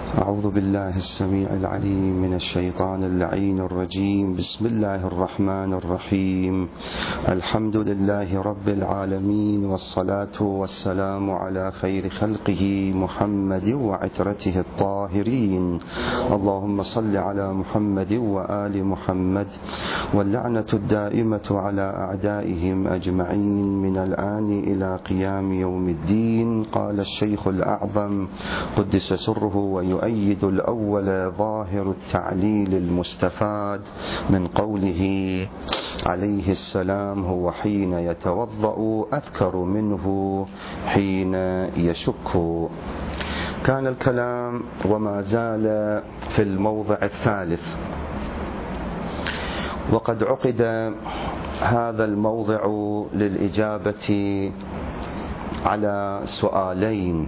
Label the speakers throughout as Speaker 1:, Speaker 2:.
Speaker 1: أعوذ بالله السميع العليم من الشيطان اللعين الرجيم. بسم الله الرحمن الرحيم. الحمد لله رب العالمين، والصلاة والسلام على خير خلقه محمد وعترته الطاهرين. اللهم صل على محمد وآل محمد، واللعنة الدائمة على أعدائهم أجمعين من الآن إلى قيام يوم الدين. قال الشيخ الأعظم قدس سره ويؤيد الأول ظاهر التعليل المستفاد من قوله عليه السلام: هو حين يتوضأ أذكر منه حين يشك. كان الكلام وما زال في الموضع الثالث، وقد عقد هذا الموضع للإجابة على سؤالين.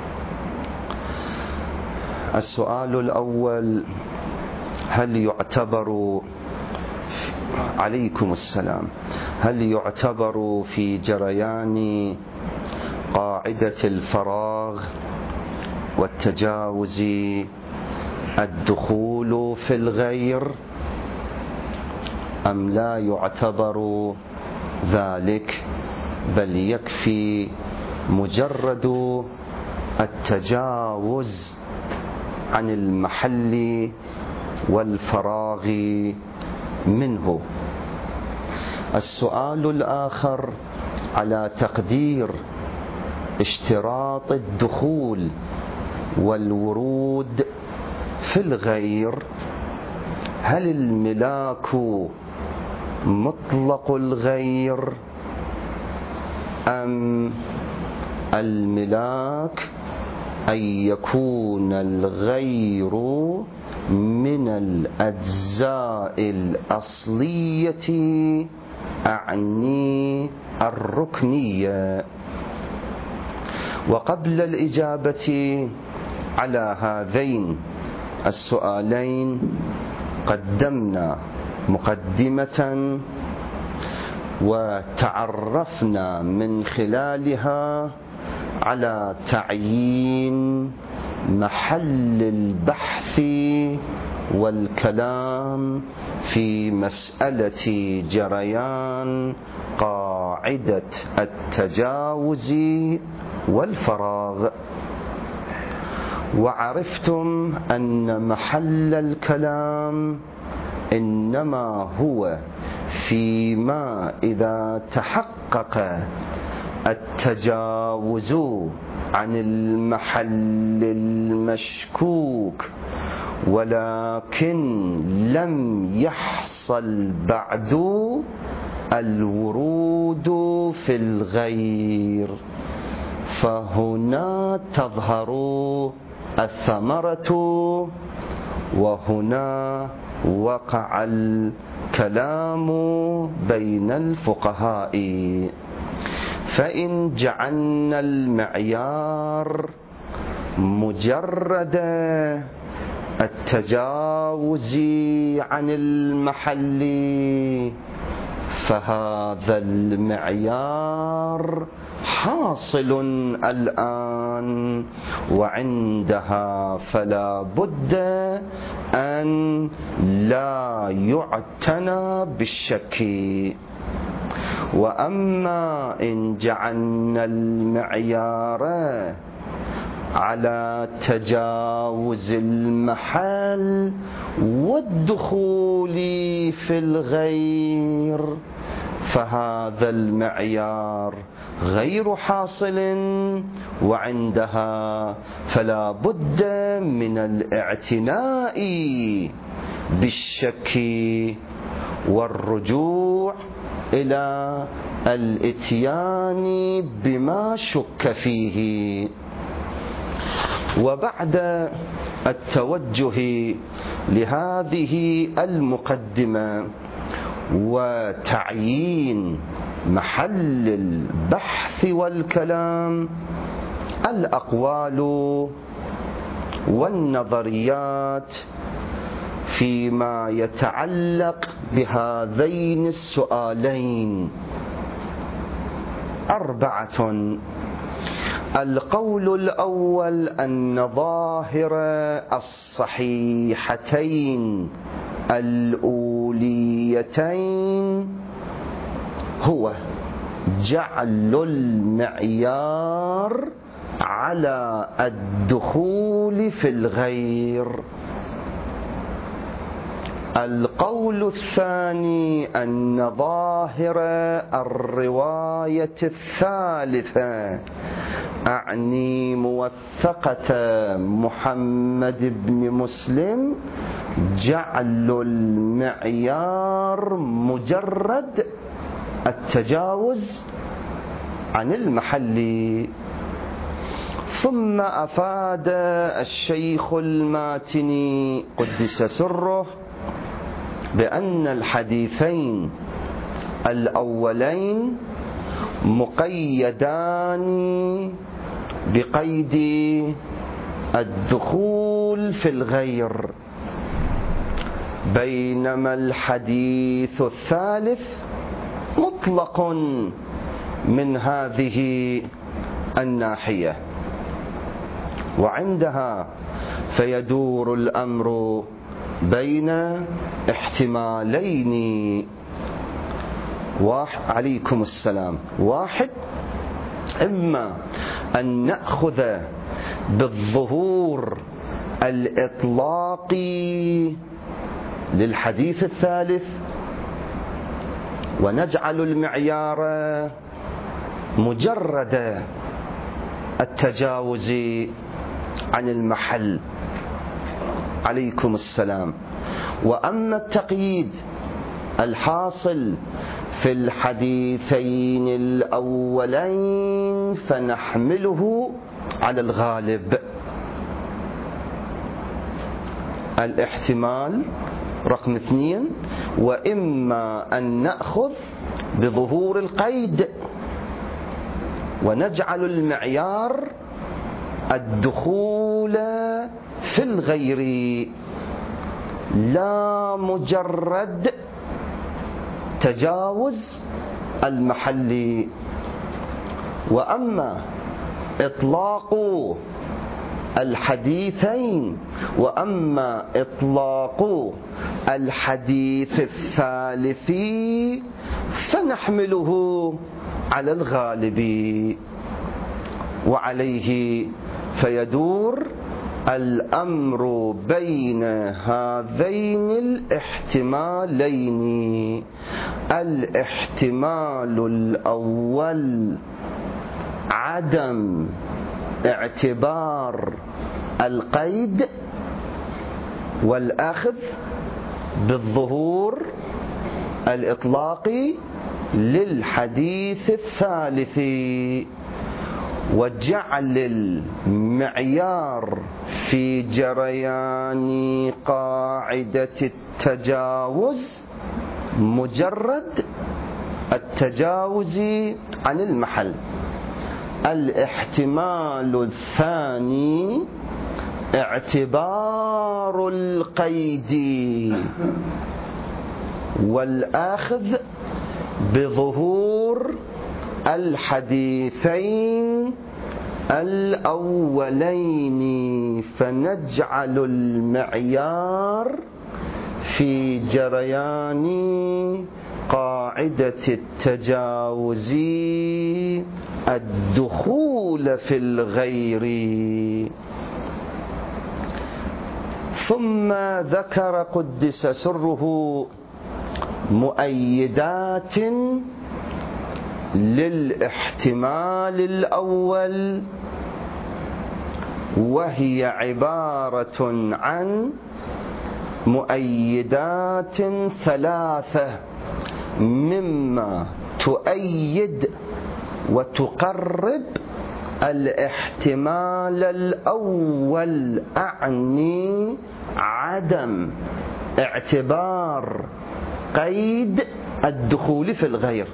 Speaker 1: السؤال الأول: هل يعتبر عليكم السلام هل يعتبر في جريان قاعدة الفراغ والتجاوز الدخول في الغير، أم لا يعتبر ذلك، بل يكفي مجرد التجاوز عن المحل والفراغ منه؟ السؤال الآخر على تقدير اشتراط الدخول والورود في الغير: هل الملاك مطلق الغير، أم الملاك أن يكون الغير من الأجزاء الأصلية، أعني الركنية؟ وقبل الإجابة على هذين السؤالين قدمنا مقدمة وتعرفنا من خلالها على تعيين محل البحث والكلام في مسألة جريان قاعدة التجاوز والفراغ، وعرفتم أن محل الكلام إنما هو فيما إذا تحقق التجاوز عن المحل المشكوك ولكن لم يحصل بعد الورود في الغير، فهنا تظهر الثمرة، وهنا وقع الكلام بين الفقهاء. فإن جعلنا المعيار مجرد التجاوز عن المحل، فهذا المعيار حاصل الآن، وعندها فلا بد أن لا يعتنى بالشك. وأما إن جعلنا المعيار على تجاوز المحل والدخول في الغير، فهذا المعيار غير حاصل، وعندها فلا بد من الاعتناء بالشك والرجوع إلى الإتيان بما شك فيه. وبعد التوجه لهذه المقدمة وتعيين محل البحث والكلام، الأقوال والنظريات فيما يتعلق بهذين السؤالين 4. القول الأول أن ظاهر الصحيحتين الأوليتين هو جعل المعيار على الدخول في الغير. القول الثاني أن ظاهر الرواية الثالثة أعني موثقة محمد بن مسلم جعل المعيار مجرد التجاوز عن المحل. ثم أفاد الشيخ الماتني قدس سره بأن الحديثين الأولين مقيدان بقيد الدخول في الغير، بينما الحديث الثالث مطلق من هذه الناحية، وعندها فيدور الأمر بين احتمالين. عليكم السلام. واحد، إما أن نأخذ بالظهور الإطلاقي للحديث الثالث ونجعل المعيار مجرد التجاوز عن المحل. عليكم السلام. وأما التقييد الحاصل في الحديثين الأولين فنحمله على الغالب. الاحتمال رقم 2، وإما أن نأخذ بظهور القيد ونجعل المعيار الدخول في الغير لا مجرد تجاوز المحل. وأما إطلاق الحديثين، وأما إطلاق الحديث الثالث فنحمله على الغالب، وعليه فيدور الأمر بين هذين الاحتمالين. الاحتمال الأول عدم اعتبار القيد والأخذ بالظهور الإطلاقي للحديث الثالث، وجعل المعيار في جريان قاعدة التجاوز مجرد التجاوز عن المحل. الاحتمال الثاني اعتبار القيد والأخذ بظهور الحديثين الأولين، فنجعل المعيار في جريان قاعدة التجاوز الدخول في الغير. ثم ذكر قدس سره مؤيدات للاحتمال الأول، وهي عبارة عن مؤيدات 3 مما تؤيد وتقرب الاحتمال الأول، أعني عدم اعتبار قيد الدخول في الغير،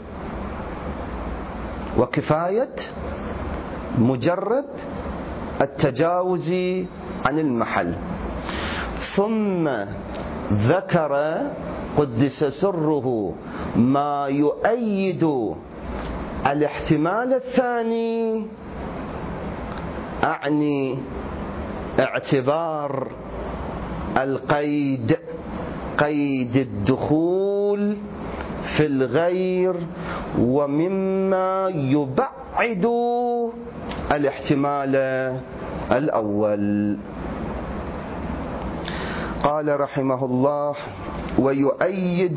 Speaker 1: وكفاية مجرد التجاوز عن المحل. ثم ذكر قدس سره ما يؤيد الاحتمال الثاني أعني اعتبار القيد، قيد الدخول في الغير، ومما يبعد الاحتمال الأول. قال رحمه الله: ويؤيد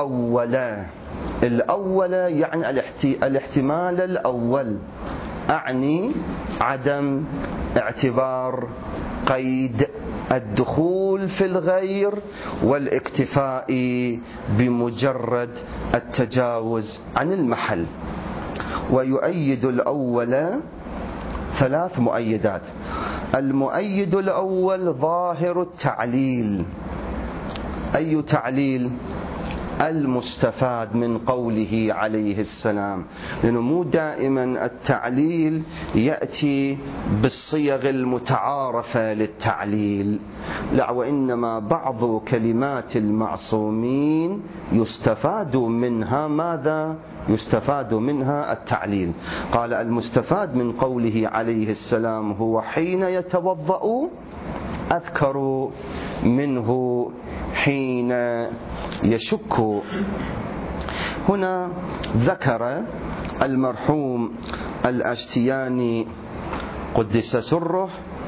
Speaker 1: الأول يعني الاحتمال الأول، أعني عدم اعتبار قيد الدخول في الغير والاكتفاء بمجرد التجاوز عن المحل. ويؤيد الأول 3 مؤيدات. المؤيد الأول ظاهر التعليل. أي تعليل؟ المستفاد من قوله عليه السلام، لأنه مو دائما التعليل يأتي بالصيغ المتعارفة للتعليل، لا، وإنما بعض كلمات المعصومين يستفاد منها ماذا؟ يستفاد منها التعليل. قال: المستفاد من قوله عليه السلام هو حين يتوضأ أذكر منه حين يشك. هنا ذكر المرحوم الأشتياني قدس سره،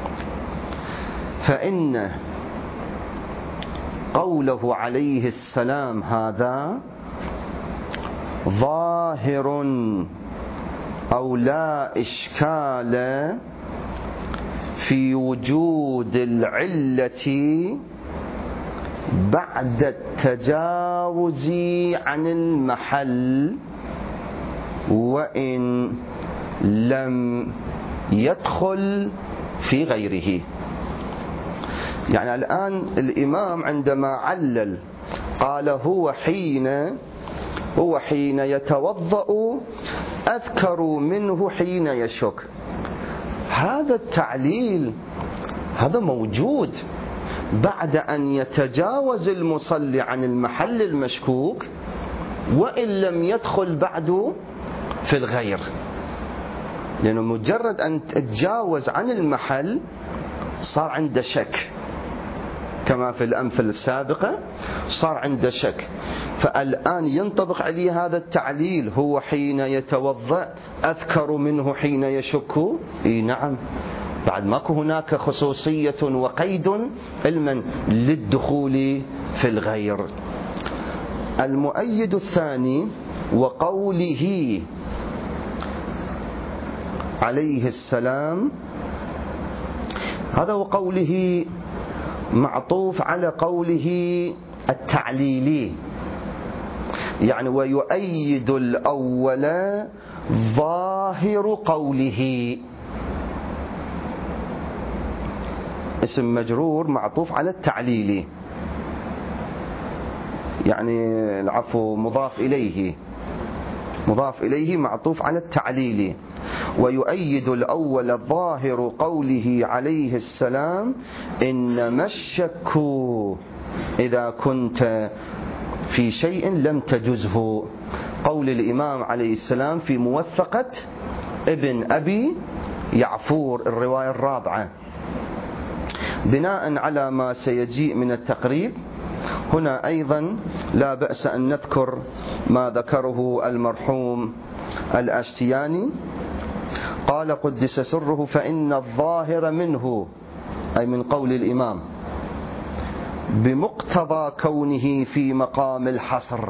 Speaker 1: فإن قوله عليه السلام هذا ظاهر أو لا إشكال في وجود العلة بعد التجاوز عن المحل وإن لم يدخل في غيره. يعني الآن الإمام عندما علل قال هو حين يتوضأ أذكر منه حين يشك، هذا التعليل هذا موجود بعد أن يتجاوز المصلي عن المحل المشكوك وإن لم يدخل بعد في الغير، لأنه مجرد أن تتجاوز عن المحل صار عنده شك، كما في الأمثلة السابقة صار عنده شك. فالآن ينطبق عليه هذا التعليل، هو حين يتوضأ أذكر منه حين يشك. نعم، بعد ماكو هناك خصوصية وقيد علما للدخول في الغير. المؤيد الثاني وقوله عليه السلام، هذا وقوله معطوف على قوله التعليلي، يعني ويؤيد الأول ظاهر قوله، اسم مجرور معطوف على التعليلي، يعني العفو مضاف إليه معطوف على التعليلي. ويؤيد الأول ظاهر قوله عليه السلام إنما الشك إذا كنت في شيء لم تجزه، قول الإمام عليه السلام في موثقة ابن أبي يعفور الرواية الرابعة. بناء على ما سيجيء من التقريب هنا أيضا لا بأس أن نذكر ما ذكره المرحوم الأشتياني. قال قدس سره: فإن الظاهر منه، أي من قول الإمام، بمقتضى كونه في مقام الحصر.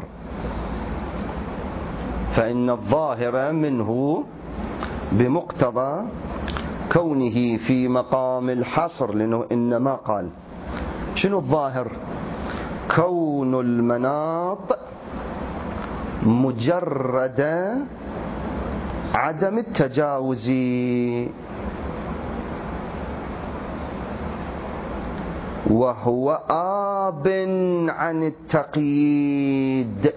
Speaker 1: فإن الظاهر منه بمقتضى كونه في مقام الحصر، لأنه إنما قال شنو الظاهر؟ كون المناط مجرد عدم التجاوز، وهو آب عن التقييد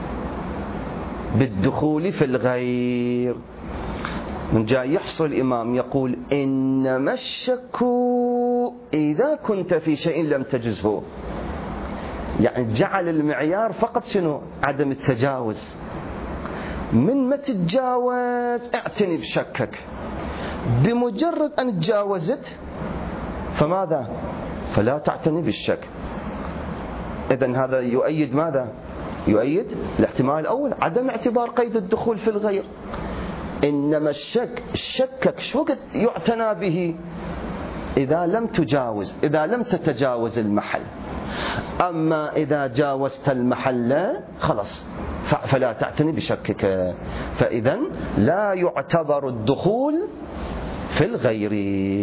Speaker 1: بالدخول في الغير. من جاء يحصل الإمام يقول إنما الشك إذا كنت في شيء لم تجزه، يعني جعل المعيار فقط شنو؟ عدم التجاوز. من ما تتجاوز اعتني بشكك، بمجرد أن تجاوزت فماذا؟ فلا تعتني بالشك. إذن هذا يؤيد ماذا؟ يؤيد الاحتمال الأول، عدم اعتبار قيد الدخول في الغير. إنما الشك شو وقت يعتنى به؟ إذا لم تتجاوز المحل. أما إذا جاوزت المحل خلاص فلا تعتني بشكك. فإذا لا يعتبر الدخول في الغير.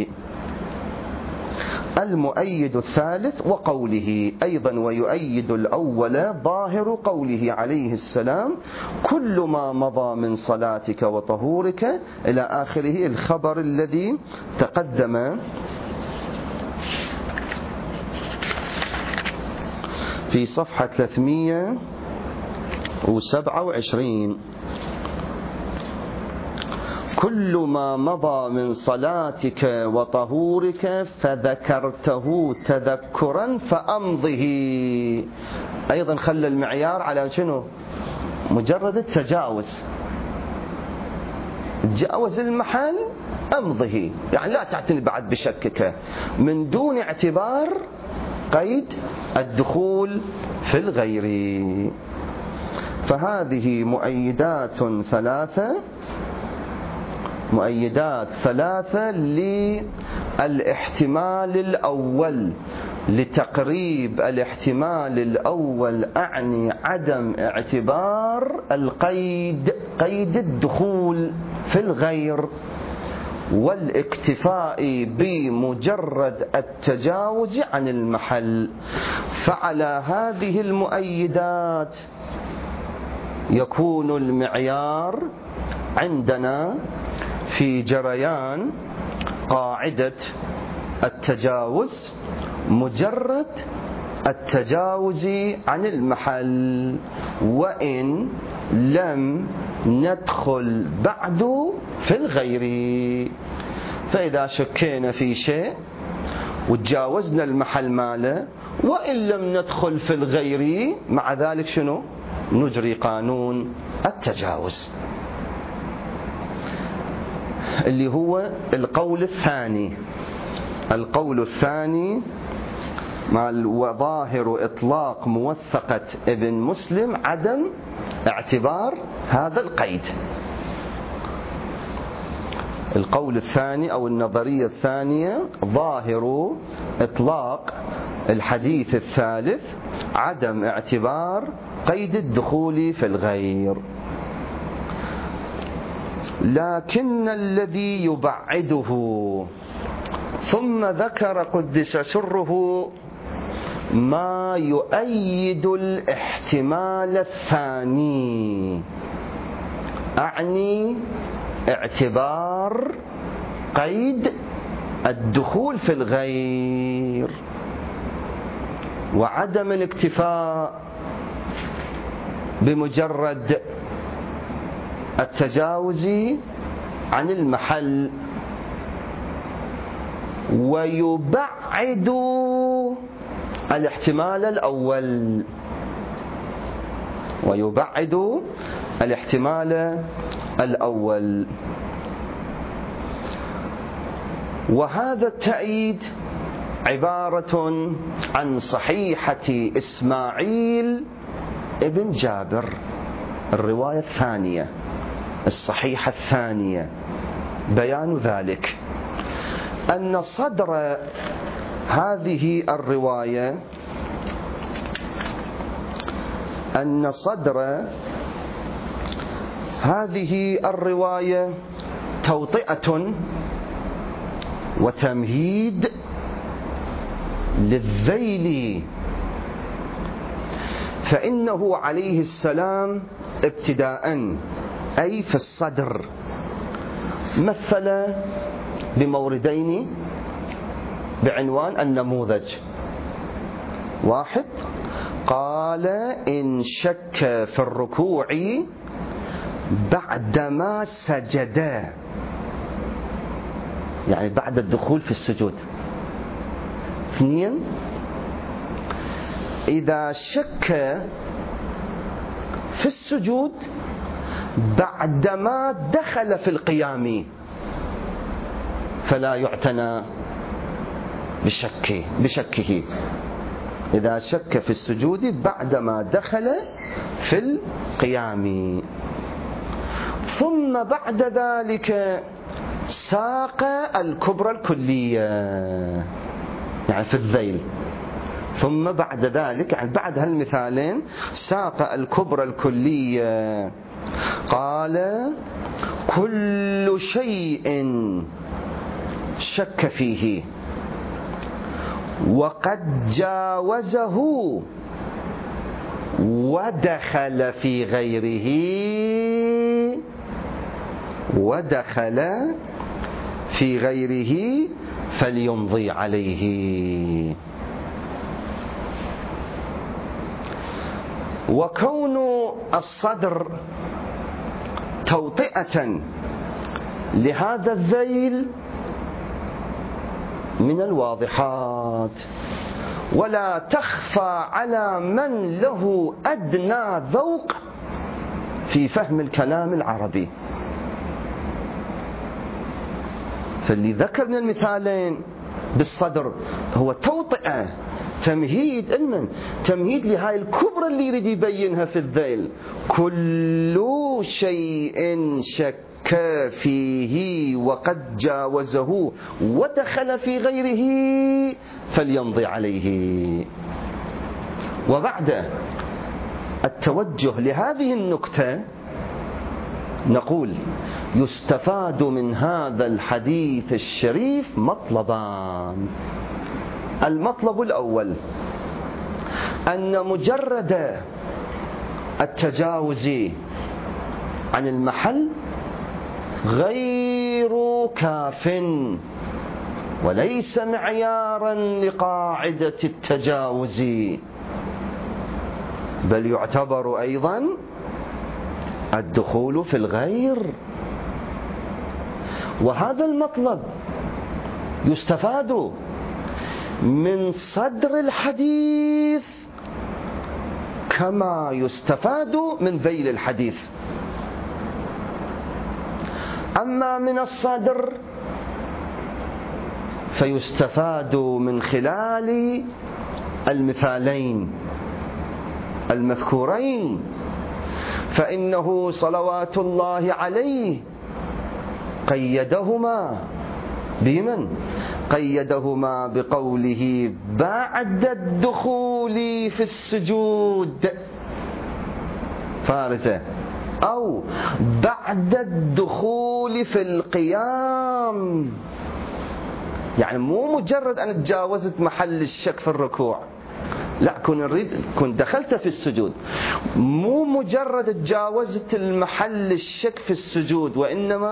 Speaker 1: المؤيد الثالث وقوله أيضا ويؤيد الأول ظاهر قوله عليه السلام كل ما مضى من صلاتك وطهورك إلى آخره، الخبر الذي تقدم في صفحة 327. كل ما مضى من صلاتك وطهورك فذكرته تذكرا فأمضه. أيضا خلى المعيار على شنو؟ مجرد التجاوز، تجاوز المحل أمضه، يعني لا تعتني بعد بشكك من دون اعتبار قيد الدخول في الغير. فهذه مؤيدات ثلاثة للاحتمال الأول. لتقريب الاحتمال الأول أعني عدم اعتبار قيد الدخول في الغير، والاكتفاء بمجرد التجاوز عن المحل. فعلى هذه المؤيدات يكون المعيار عندنا في جريان قاعدة التجاوز مجرد التجاوز عن المحل، وإن لم ندخل بعد في الغير. فإذا شكينا في شيء وتجاوزنا المحل ماله وإن لم ندخل في الغير، مع ذلك شنو؟ نجري قانون التجاوز، اللي هو القول الثاني مع وظاهر إطلاق موثقة ابن مسلم عدم اعتبار هذا القيد. القول الثاني أو النظرية الثانية ظاهر إطلاق الحديث الثالث عدم اعتبار قيد الدخول في الغير. لكن الذي يبعده، ثم ذكر قدس سره ما يؤيد الاحتمال الثاني، أعني اعتبار قيد الدخول في الغير وعدم الاكتفاء بمجرد التجاوز عن المحل، ويبعد الاحتمال الأول. وهذا التأييد عبارة عن صحيحة إسماعيل ابن جابر، الرواية الثانية، الصحيحة الثانية. بيان ذلك أن صدر هذه الرواية توطئة وتمهيد للذيل، فإنه عليه السلام ابتداء أي في الصدر مثل بموردين بعنوان النموذج. واحد، قال إن شك في الركوع بعدما سجد، يعني بعد الدخول في السجود. اثنين، إذا شك في السجود بعدما دخل في القيام، فلا يعتنى بشكه إذا شك في السجود بعدما دخل في القيام. ثم بعد ذلك ساق الكبرى الكلية، يعني في الذيل. ثم بعد ذلك، يعني بعد هالمثالين، ساق الكبرى الكلية. قال: كل شيء شك فيه وقد جاوزه ودخل في غيره فليمضي عليه. وكون الصدر توطئة لهذا الذيل من الواضحات، ولا تخفى على من له أدنى ذوق في فهم الكلام العربي. فاللي ذكر من المثالين بالصدر هو توطئة، تمهيد علما، تمهيد لهاي الكبرى اللي يريد يبينها في الذيل. كل شيء شك فيه وقد جاوزه ودخل في غيره فليمضي عليه. وبعد التوجه لهذه النكتة نقول: يستفاد من هذا الحديث الشريف مطلبان. المطلب الأول أن مجرد التجاوز عن المحل غير كاف وليس معيارا لقاعدة التجاوز، بل يعتبر أيضا الدخول في الغير. وهذا المطلب يستفاد من صدر الحديث كما يستفاد من ذيل الحديث. أما من الصدر فيستفاد من خلال المثالين المذكورين، فإنه صلوات الله عليه قيدهما بمن؟ قيدهما بقوله: بعد الدخول في السجود فارسة، أو بعد الدخول في القيام. يعني مو مجرد أن تجاوزت محل الشك في الركوع، لا، كن دخلت في السجود، مو مجرد تجاوزت المحل الشك في السجود، وإنما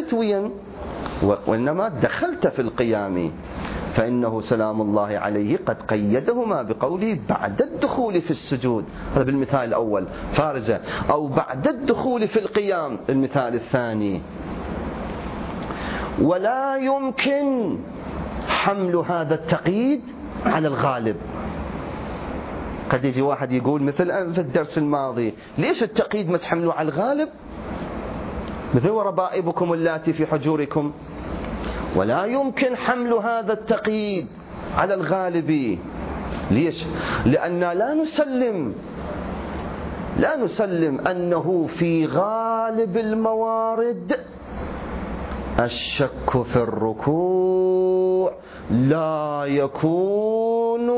Speaker 1: دخلت في القيام، فإنه سلام الله عليه قد قيدهما بقوله: بعد الدخول في السجود، هذا بالمثال الأول فارزة، أو بعد الدخول في القيام المثال الثاني. ولا يمكن حمل هذا التقييد على الغالب. قد يجي واحد يقول مثل في الدرس الماضي: ليش التقييد ما تحملوا على الغالب؟ مثل وربائبكم اللاتي في حجوركم. ولا يمكن حمل هذا التقييد على الغالب. ليش؟ لأننا لا نسلم أنه في غالب الموارد الشك في الركوع لا يكون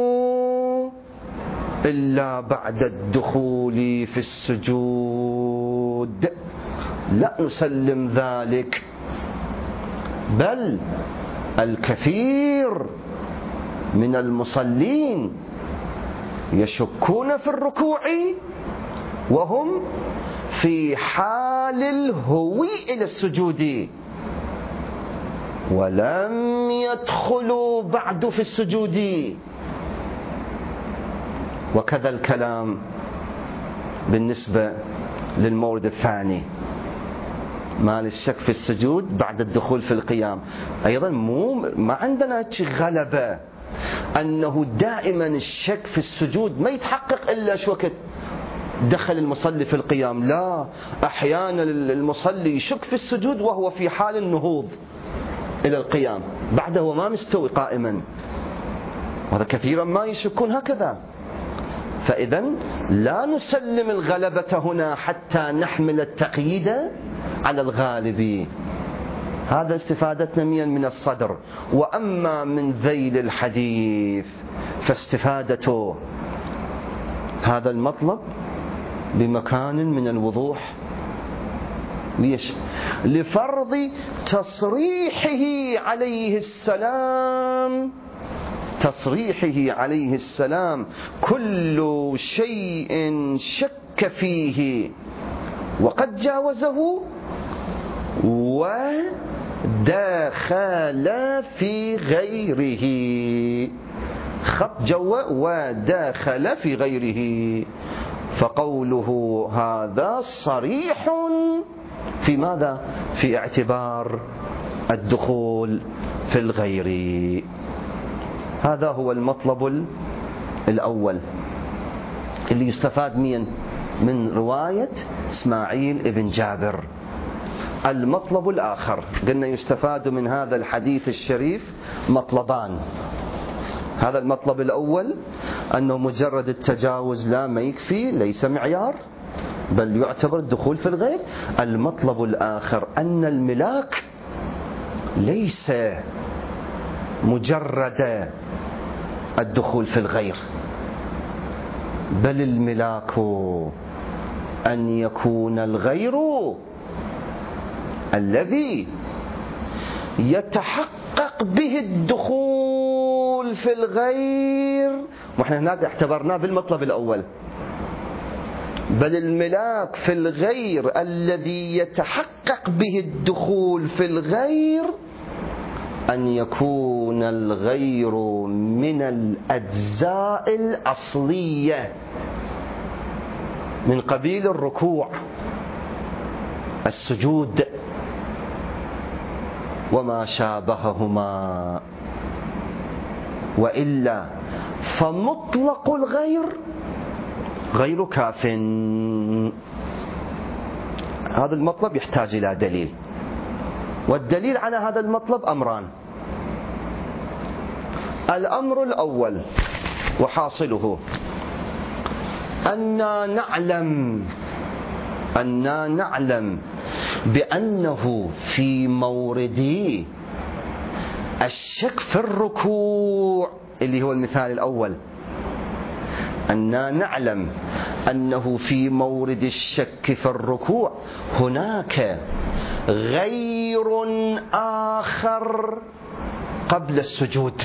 Speaker 1: إلا بعد الدخول في السجود. لا نسلم ذلك، بل الكثير من المصلين يشكون في الركوع وهم في حال الهوي إلى السجود، ولم يدخلوا بعد في السجود. وكذا الكلام بالنسبة للمورد الثاني، مال الشك في السجود بعد الدخول في القيام. أيضا ما عندنا غلبة أنه دائما الشك في السجود ما يتحقق إلا شو وقت دخل المصلي في القيام. لا، أحيانا المصلي يشك في السجود وهو في حال النهوض، إلى القيام، بعده هو ما مستوي قائما، وهذا كثيرا ما يشكون هكذا. فإذا لا نسلم الغلبة هنا حتى نحمل التقييد على الغالب. هذا استفادتنا من الصدر. وأما من ذيل الحديث فاستفادته هذا المطلب بمكان من الوضوح. ليش؟ لفرض تصريحه عليه السلام كل شيء شك فيه وقد جاوزه ودخل في غيره. خط جوا ودخل في غيره، فقوله هذا صريح في ماذا؟ في اعتبار الدخول في الغير. هذا هو المطلب الأول اللي يستفاد من رواية إسماعيل ابن جابر. المطلب الآخر قلنا يستفاد من هذا الحديث الشريف مطلبان. هذا المطلب الأول أنه مجرد التجاوز لا ما يكفي، ليس معيار، بل يعتبر الدخول في الغير. المطلب الآخر أن الملاك ليس مجرد الدخول في الغير، بل الملاك أن يكون الغير الذي يتحقق به الدخول في الغير، ونحن هناك اعتبرناه بالمطلب الأول. بل الملاك في الغير الذي يتحقق به الدخول في الغير أن يكون الغير من الأجزاء الأصلية من قبيل الركوع، السجود وما شابههما، وإلا فمطلق الغير غير كاف. هذا المطلب يحتاج إلى دليل، والدليل على هذا المطلب أمران. الأمر الأول وحاصله أننا نعلم بأنه في مورد الشك في الركوع اللي هو المثال الأول، أننا نعلم أنه في مورد الشك في الركوع هناك غير آخر قبل السجود.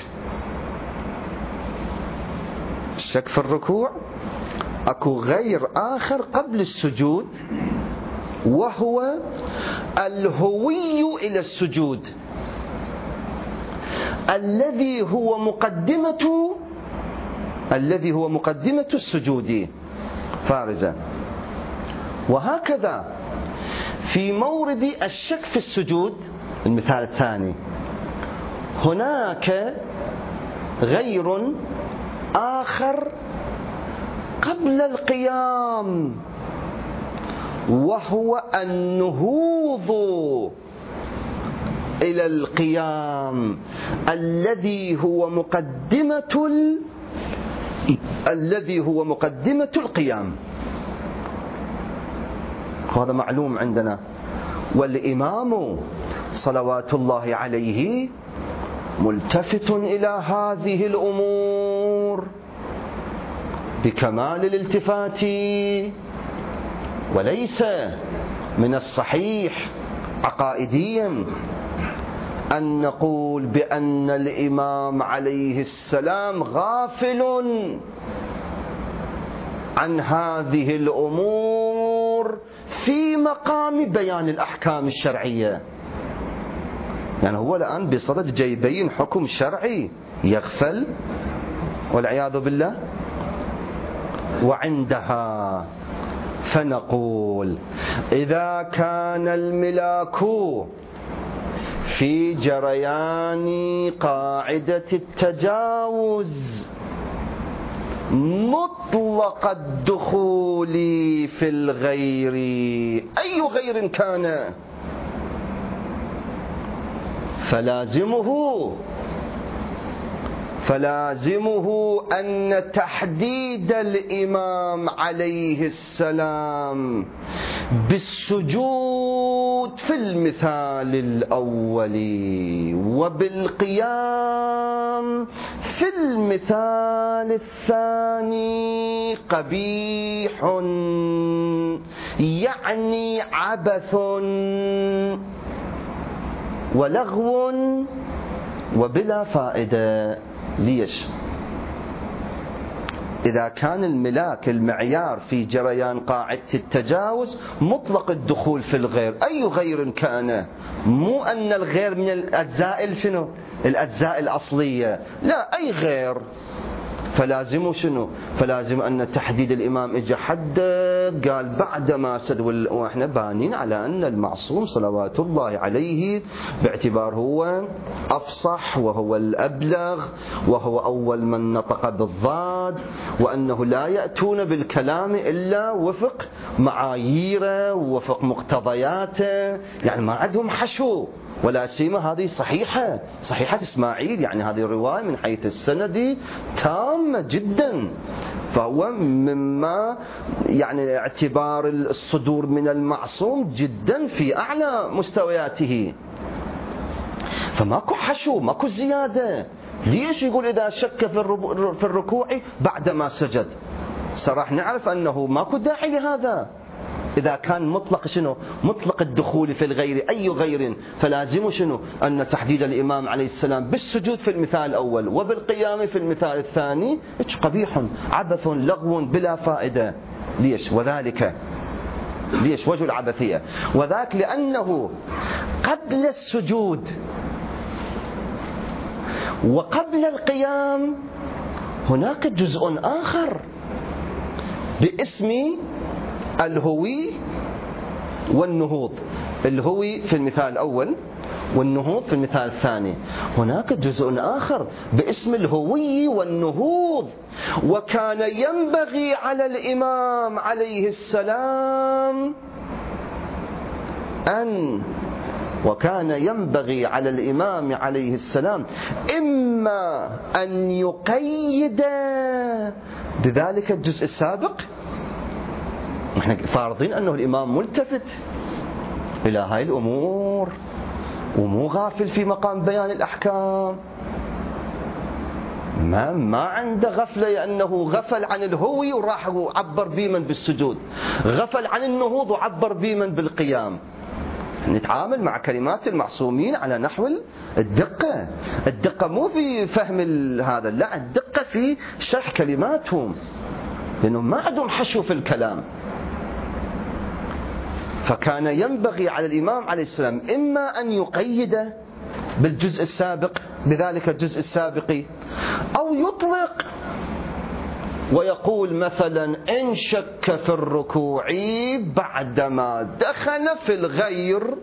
Speaker 1: الشك في الركوع أكو غير آخر قبل السجود، وهو الهوي إلى السجود الذي هو مقدمة السجود فارزة. وهكذا في مورد الشك في السجود المثال الثاني هناك غير آخر قبل القيام، وهو النهوض إلى القيام الذي هو مقدمة القيام. هذا معلوم عندنا. والإمام صلوات الله عليه ملتفت إلى هذه الأمور بكمال الالتفات، وليس من الصحيح عقائديا أن نقول بأن الإمام عليه السلام غافل عن هذه الأمور في مقام بيان الأحكام الشرعية. يعني هو الآن بصدد جايبين حكم شرعي يغفل والعياذ بالله. وعندها فنقول إذا كان الملاك في جريان قاعدة التجاوز مطلق الدخول في الغير، أي غير كان، فلازمه أن تحديد الإمام عليه السلام بالسجود في المثال الأول وبالقيام في المثال الثاني قبيح، يعني عبث ولغو وبلا فائدة. ليش؟ إذا كان الملاك المعيار في جريان قاعدة التجاوز مطلق الدخول في الغير، أي غير كان، مو أن الغير من الأجزاء شنو؟ الأجزاء الأصلية، لا، أي غير. فلازم شنو؟ فلازم أن تحديد الإمام إجا حدد قال بعدما سد، وإحنا بانين على أن المعصوم صلوات الله عليه باعتبار هو أفصح وهو الأبلغ وهو أول من نطق بالضاد، وأنه لا يأتون بالكلام إلا وفق معاييره ووفق مقتضياته، يعني ما عندهم حشو. ولا سيما هذه صحيحة إسماعيل، يعني هذه الرواية من حيث السند تامة جدا، فهو مما يعني اعتبار الصدور من المعصوم جدا في أعلى مستوياته، فماكو حشو، ماكو زيادة. ليش يقول إذا شك في الركوع بعدما سجد؟ صراحة نعرف أنه ماكو داعي لهذا. إذا كان مطلق شنو؟ مطلق الدخول في الغير، أي غير، فلازم شنو؟ أن تحديد الإمام عليه السلام بالسجود في المثال الأول وبالقيام في المثال الثاني قبيح، عبث، لغو، بلا فائدة. ليش؟ وذلك ليش وجه العبثية؟ وذاك لأنه قبل السجود وقبل القيام هناك جزء آخر باسم الهوي والنهوض. الهوي في المثال الأول والنهوض في المثال الثاني. هناك جزء آخر باسم الهوي والنهوض، وكان ينبغي على الإمام عليه السلام إما أن يقيد بذلك الجزء السابق. نحن فارضين أنه الإمام ملتفت إلى هاي الأمور ومو غافل في مقام بيان الأحكام، ما عنده غفلة، لأنه غفل عن الهوي وراح عبر بيمن بالسجود، غفل عن النهوض وعبر بيمن بالقيام. نتعامل مع كلمات المعصومين على نحو الدقة مو في فهم هذا، لا، الدقة في شرح كلماتهم، لأنهم ما عندهم حشو في الكلام. فكان ينبغي على الإمام عليه السلام إما أن يقيد بالجزء السابق بذلك الجزء السابق، أو يطلق ويقول مثلا إن شك في الركوع بعدما دخل في الغير،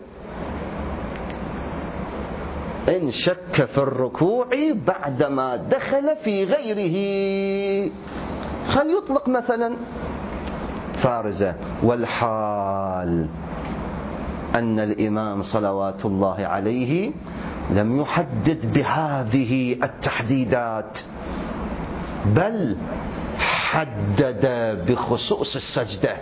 Speaker 1: إن شك في الركوع بعدما دخل في غيره، هل يطلق مثلا فارزة. والحال أن الإمام صلوات الله عليه لم يحدد بهذه التحديدات، بل حدد بخصوص السجدة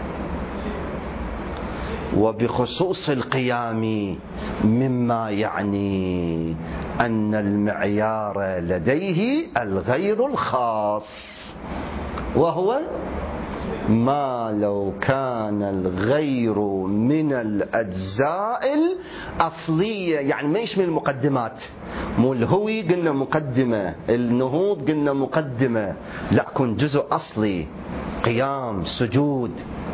Speaker 1: وبخصوص القيام، مما يعني أن المعيار لديه الغير الخاص، وهو ما لو كان الغير من الأجزاء الأصلية، يعني ما يشمل المقدمات. مو الهوي قلنا مقدمة، النهوض قلنا مقدمة، لا، كن جزء أصلي، قيام، سجود.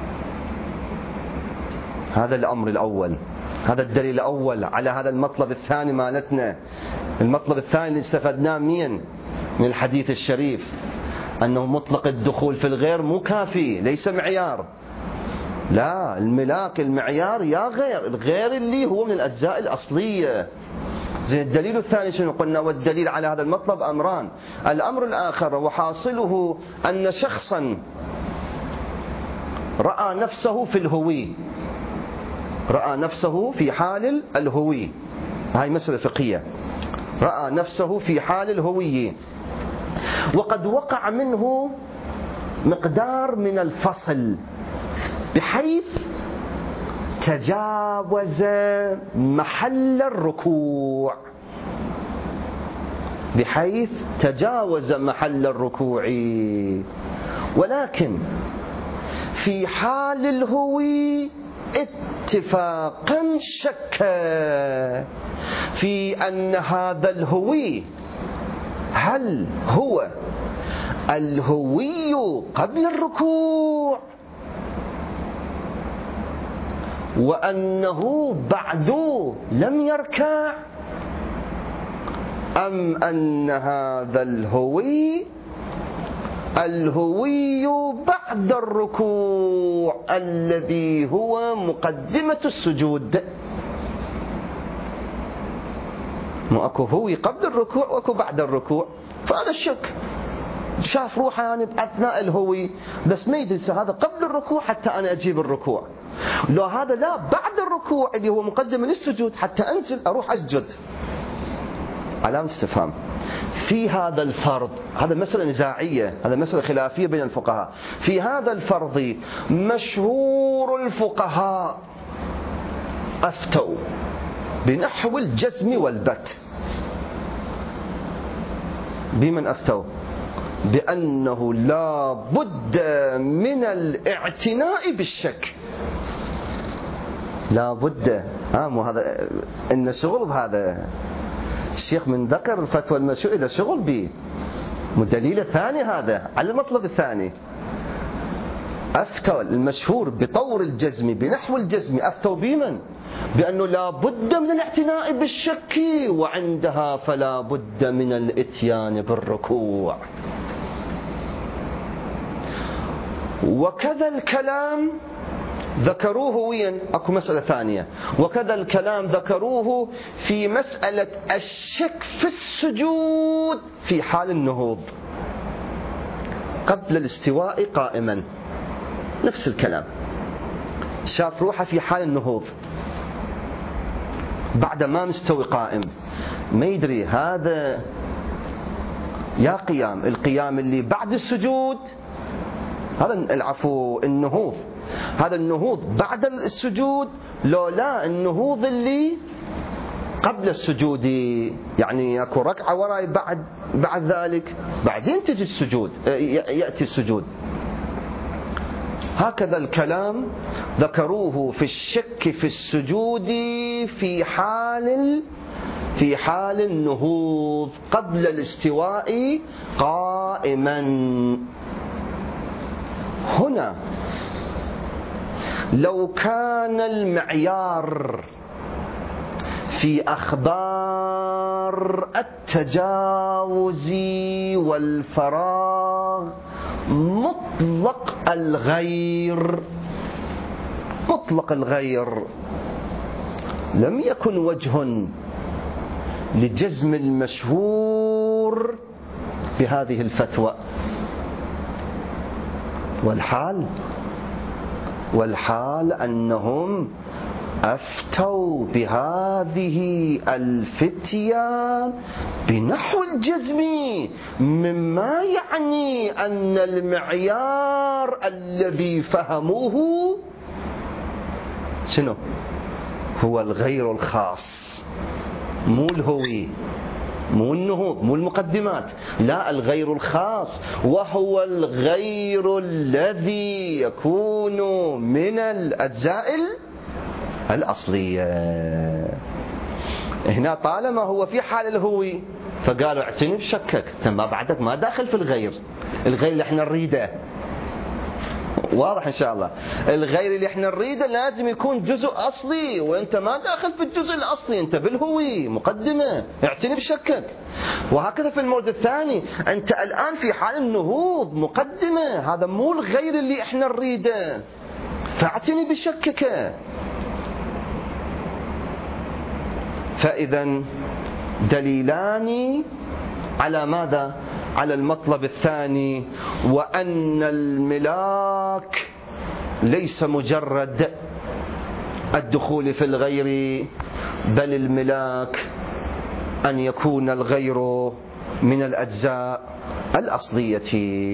Speaker 1: هذا الأمر الأول، هذا الدليل الأول على هذا المطلب الثاني مالتنا. المطلب الثاني اللي استفدناه من الحديث الشريف أنه مطلق الدخول في الغير مو كافي، ليس معيار، لا، الملاك المعيار يا غير، الغير اللي هو من الأجزاء الأصلية. زين، الدليل الثاني شنو قلنا؟ والدليل على هذا المطلب أمران. الأمر الآخر وحاصله أن شخصا رأى نفسه في الهوي، رأى نفسه في حال الهوي، هاي مسألة فقهية، رأى نفسه في حال الهوية وقد وقع منه مقدار من الفصل بحيث تجاوز محل الركوع، بحيث تجاوز محل الركوع، ولكن في حال الهوي اتفاقا شك في أن هذا الهوي هل هو الهوي قبل الركوع وأنه بعد لم يركع، أم أن هذا الهوي بعد الركوع الذي هو مقدمة السجود. مو أكو هوي قبل الركوع وأكو بعد الركوع، فهذا الشك شاف روحه يعني بأثناء الهوي بس ما يدري هذا قبل الركوع حتى أنا أجيب الركوع، لو هذا لا بعد الركوع اللي هو مقدمة للسجود حتى أنزل أروح أسجد. علامة استفهام في هذا الفرض. هذا مسألة نزاعية، هذا مسألة خلافية بين الفقهاء. في هذا الفرض مشهور الفقهاء أفتوا بنحو الجزم والبت. بمن أفتوا؟ بأنه لا بد من الاعتناء بالشك، لا بد. مو هذا إن شغل بهذا الشيخ من ذكر الفتوى المشهور إلى شغل به والدليل الثاني هذا على المطلب الثاني. أفتوا المشهور بطور الجزم بنحو الجزم، أفتوا بمن؟ بأنه لا بد من الاعتناء بالشك، وعندها فلا بد من الاتيان بالركوع. وكذا الكلام ذكروه وين؟ أكو مسألة ثانية. وكذا الكلام ذكروه في مسألة الشك في السجود في حال النهوض قبل الاستواء قائما، نفس الكلام. شاف روحه في حال النهوض بعد ما مستوي قائم، ما يدري هذا يا قيام القيام اللي بعد السجود، هذا العفو النهوض، هذا النهوض بعد السجود لو لا النهوض اللي قبل السجود، يعني اكو ركعة وراي بعد ذلك بعدين تجي السجود، يأتي السجود. هكذا الكلام ذكروه في الشك في السجود في حال النهوض قبل الاستواء قائما. هنا لو كان المعيار في أخبار التجاوز والفراغ مطلق الغير لم يكن وجه لجزم المشهور بهذه الفتوى. والحال أنهم أفتوا بهذه الفتية بنحو الجزم، مما يعني أن المعيار الذي فهموه شنو؟ هو الغير الخاص، مو الهوي، مو النهوض، مو المقدمات، لا الغير الخاص، وهو الغير الذي يكون من الأجزاء الأصلية. هنا طالما هو في حال الهوي فقالوا اعتني بشكك، ما بعدك ما داخل في الغير اللي احنا نريده. واضح إن شاء الله. الغير اللي احنا نريده لازم يكون جزء أصلي، وانت ما داخل في الجزء الأصلي، انت بالهوي مقدمة، اعتني بشكك. وهكذا في المورد الثاني، انت الآن في حال النهوض مقدمة، هذا مو الغير اللي احنا نريده، فاعتني بشكك. فإذا دليلان على ماذا؟ على المطلب الثاني، وأن الملاك ليس مجرد الدخول في الغير، بل الملاك أن يكون الغير من الأجزاء الأصلية.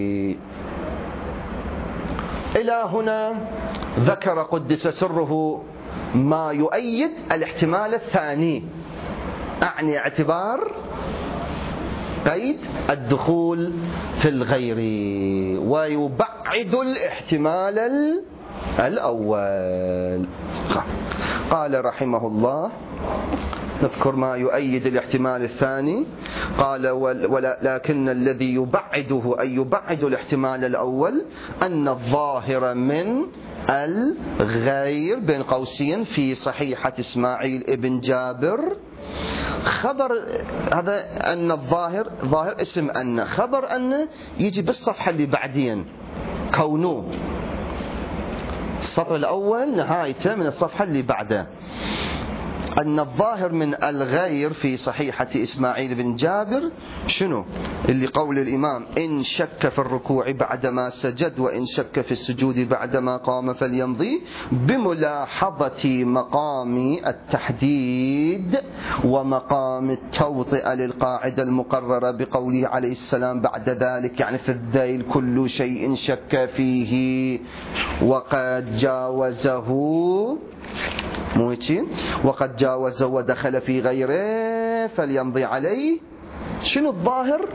Speaker 1: إلى هنا ذكر قدس سره ما يؤيد الاحتمال الثاني، أعني اعتبار قيد الدخول في الغير ويبعد الاحتمال الأول. قال رحمه الله: نذكر ما يؤيد الاحتمال الثاني. قال: ولكن الذي يبعده أي يبعد الاحتمال الأول أن الظاهر من الغير بين قوسين في صحيحة إسماعيل ابن جابر خبر. هذا أن الظاهر ظاهر اسم أن، خبر أن يجي بالصفحة اللي بعدين كونه السطر الأول نهايته من الصفحة اللي بعده. أن الظاهر من الغير في صحيحة إسماعيل بن جابر شنو؟ اللي قول الإمام: إن شك في الركوع بعدما سجد وإن شك في السجود بعدما قام فليمضي، بملاحظة مقام التحديد ومقام التوطئة للقاعدة المقررة بقوله عليه السلام بعد ذلك، يعني في الذيل: كل شيء شك فيه وقد جاوزه وقد جاوز ودخل في غيره فليمضي عليه. شنو الظاهر؟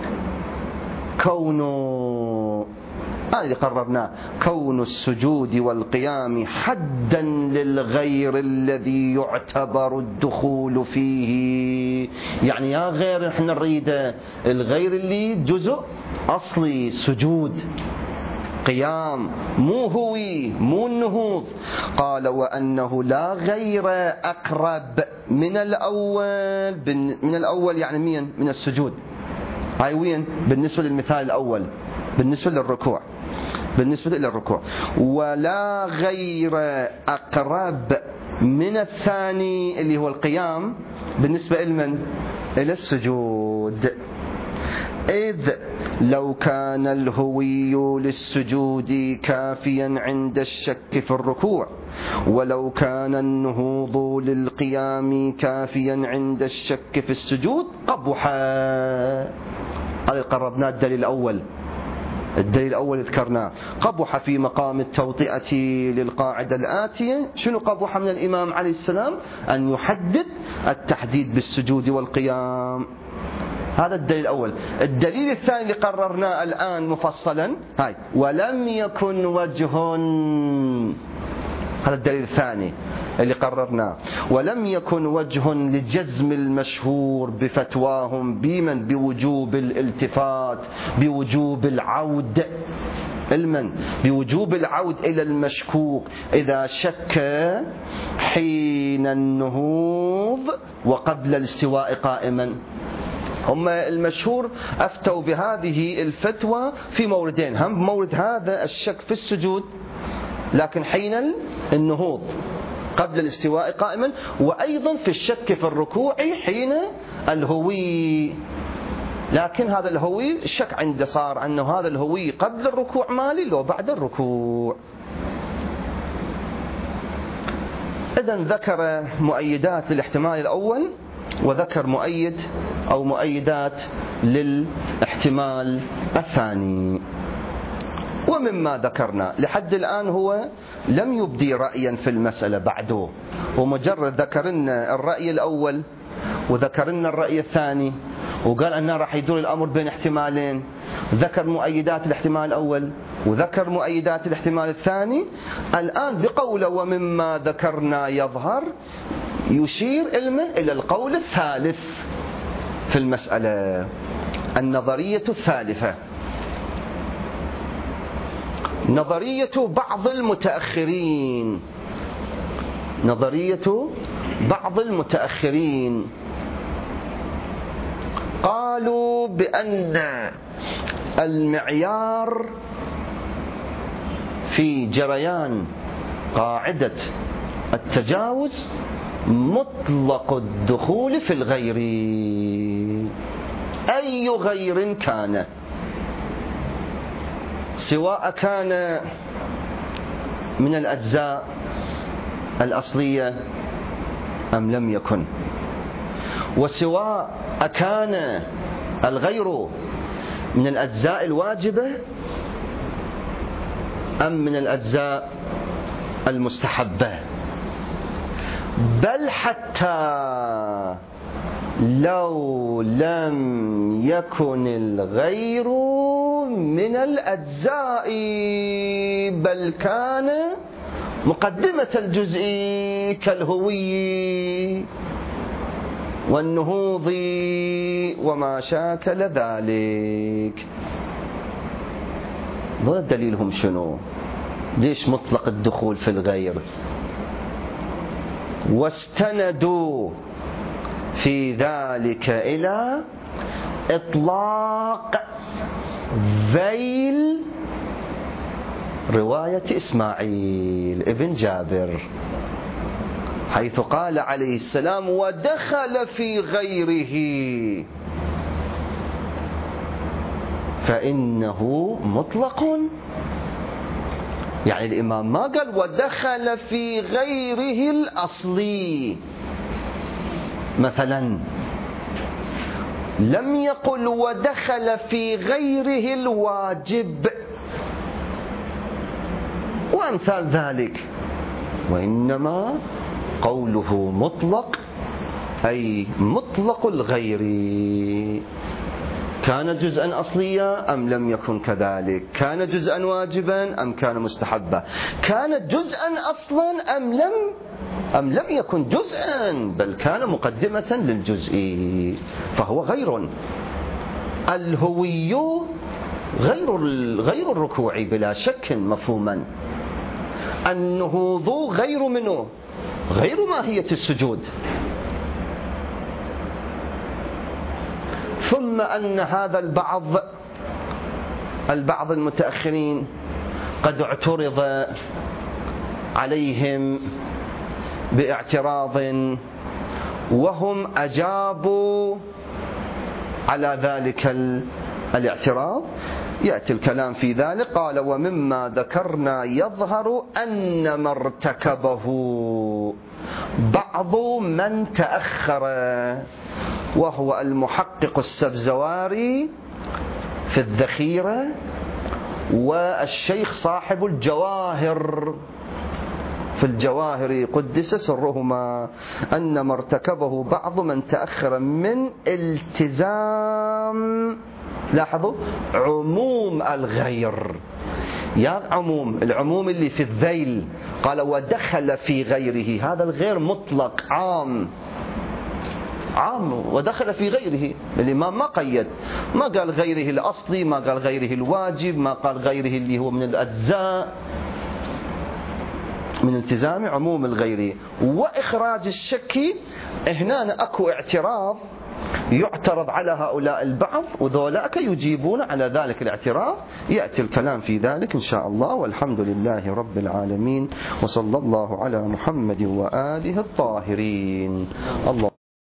Speaker 1: كونه اللي قررناه، كون السجود والقيام حدا للغير الذي يعتبر الدخول فيه. يعني يا غير احنا نريده الغير اللي جزء أصلي، سجود قيام، مو هوي، مو النهوض. قال: وأنه لا غير أقرب من الأول. من الأول يعني مين؟ من السجود. هاي وين؟ بالنسبة للمثال الأول، بالنسبة للركوع، بالنسبة إلى الركوع. ولا غير أقرب من الثاني اللي هو القيام بالنسبة لمن؟ إلى السجود. إذ لو كان الهوي للسجود كافيا عند الشك في الركوع، ولو كان النهوض للقيام كافيا عند الشك في السجود قبح. هذا قربنا الدليل الأول. الدليل الأول ذكرناه، قبح في مقام التوطئة للقاعدة الآتية. شنو قبح من الإمام عليه السلام؟ أن يحدد التحديد بالسجود والقيام. هذا الدليل الأول. الدليل الثاني اللي قررناه الآن مفصلا، هاي: ولم يكن وجه. هذا الدليل الثاني اللي قررناه. ولم يكن وجه لجزم المشهور بفتواهم بمن بوجوب الالتفات، بوجوب العود بوجوب العود إلى المشكوك إذا شك حين النهوض وقبل الاستواء قائما. هم المشهور أفتوا بهذه الفتوى في موردين، هم مورد هذا الشك في السجود لكن حين النهوض قبل الاستواء قائما، وأيضا في الشك في الركوع حين الهوي. لكن هذا الهوي الشك عنده صار أنه هذا الهوي قبل الركوع مالي لو بعد الركوع. إذن ذكر مؤيدات للاحتمال الأول، وذكر مؤيد أو مؤيدات للاحتمال الثاني. ومما ذكرنا لحد الآن هو لم يبدي رأيا في المسألة بعده، ومجرد ذكرنا الرأي الأول وذكرنا الرأي الثاني، وقال أنه راح يدور الأمر بين احتمالين. ذكر مؤيدات الاحتمال الأول وذكر مؤيدات الاحتمال الثاني. الآن بقوله ومما ذكرنا يظهر يشير إلى القول الثالث في المسألة، النظرية الثالثة، نظرية بعض المتأخرين. نظرية بعض المتأخرين قالوا بأن المعيار في جريان قاعدة التجاوز مطلق الدخول في الغير، أي غير كان، سواء كان من الأجزاء الأصلية أم لم يكن، وسواء أكان الغير من الأجزاء الواجبة أم من الأجزاء المستحبة، بل حتى لو لم يكن الغير من الأجزاء بل كان مقدمة الجزء كالهوي والنهوض وما شاكل ذلك. ما دليلهم شنو؟ ليش مطلق الدخول في الغير؟ واستندوا في ذلك إلى إطلاق ذيل رواية إسماعيل ابن جابر، حيث قال عليه السلام: ودخل في غيره، فإنه مطلق. يعني الإمام ما قال ودخل في غيره الأصلي، مثلا لم يقل ودخل في غيره الواجب وأمثال ذلك، وإنما قوله مطلق أي مطلق الغير، كان جزءا أصليا أم لم يكن كذلك، كان جزءا واجبا أم كان مستحبا، كان جزءا أصلا أم لم يكن جزءا بل كان مقدمة للجزء، فهو غير. الهوي غير الركوع بلا شك مفهوما، النهوض غير منه، غير ماهية السجود. ثم أن هذا البعض المتأخرين قد اعترض عليهم باعتراض وهم أجابوا على ذلك الاعتراض. يأتي الكلام في ذلك. قال: ومما ذكرنا يظهر أن ما ارتكبه بعض من تأخر، وهو المحقق السبزواري في الذخيرة، والشيخ صاحب الجواهر في الجواهر قدس سرهما، أن ما ارتكبه بعض من تأخر من التزام، لاحظوا، عموم الغير، يا العموم اللي في الذيل. قال: ودخل في غيره، هذا الغير مطلق عام ودخل في غيره. الإمام ما قيد، ما قال غيره الأصلي، ما قال غيره الواجب، ما قال غيره اللي هو من الأجزاء، من التزام عموم الغير وإخراج الشك. هنا أكو اعتراض يعترض على هؤلاء البعض، وذولاك يجيبون على ذلك الاعتراض. يأتي الكلام في ذلك إن شاء الله، والحمد لله رب العالمين، وصلى الله على محمد وآله الطاهرين. الله